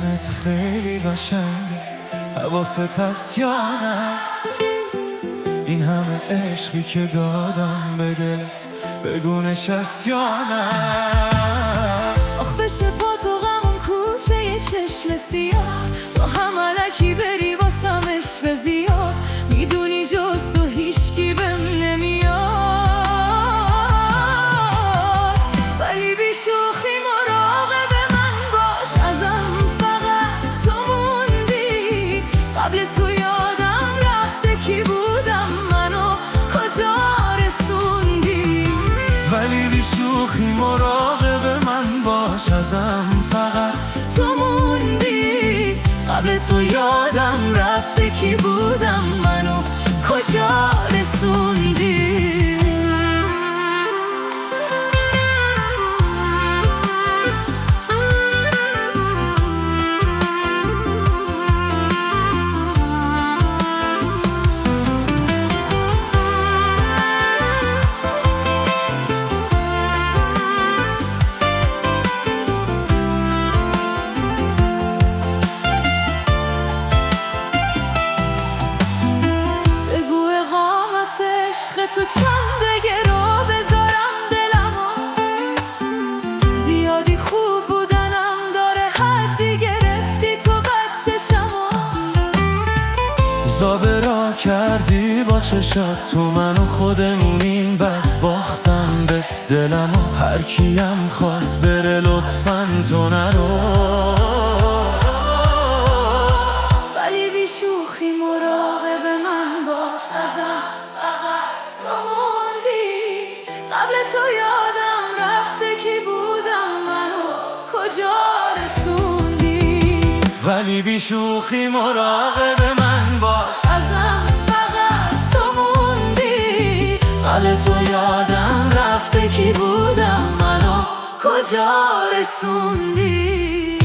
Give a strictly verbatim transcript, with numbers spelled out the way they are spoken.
دیدنت خیلی قشنگه، حواست هست یا نه؟ این همه عشقی که دادم به دلت، بگو نشست یا نه؟ آخ بشه پا تو غمون کوچه یه چشم سیاه، تو هم علکی بری واسم عشق زیاد، میدونی جز تو هیچکی بهم نمیاد، ولی بی شوخی مراقب من باش، ازم فقط تو موندی، قبل تو یادم رفته کی بودم، منو کجا رسوندی. ولی بی شوخی مراقب من باش، ازم فقط تو موندی، قبل تو یادم رفته کی بودم، منو کجا رسوندی. تو چند گرا بذارم دلمو، زیادی خوب بودنم داره حدی گرفتی تو بچه شما، زابرا کردی با چشات تو منو، خودمونیم بد باختم به دلمو، هر کیم خواست بره لطفاً تو نرو. ولی بی شوخی مراقب من باش، ازم قبل تو یادم رفته کی بودم، منو کجا رسوندی. ولی بی شوخی مراقب من باش، ازم فقط تو موندی، قبل تو یادم رفته کی بودم، منو کجا رسوندی.